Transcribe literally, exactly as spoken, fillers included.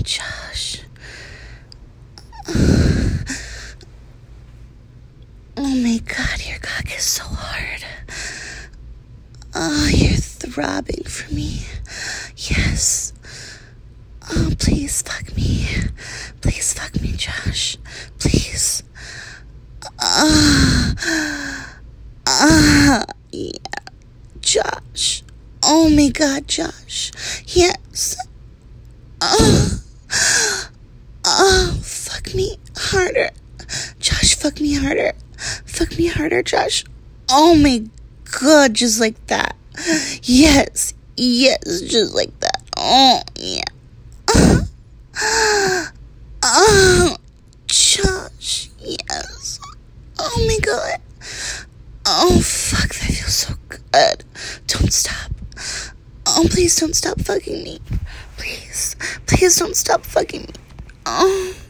Josh. Oh my God, your cock is so hard. Oh, you're throbbing for me. Yes. Oh, please fuck me. Please fuck me, Josh. Please. Ah. Uh, ah. Uh, yeah. Josh. Oh my God, Josh. Yes. Oh. Oh, fuck me harder. Josh, fuck me harder. Fuck me harder, Josh. Oh my God, just like that. Yes. Yes, just like that. Oh, yeah. Oh, Josh, yes. Oh my God. Oh, fuck, that feels so good. Don't stop. Oh, please don't stop fucking me. Please, please don't stop fucking me. Oh.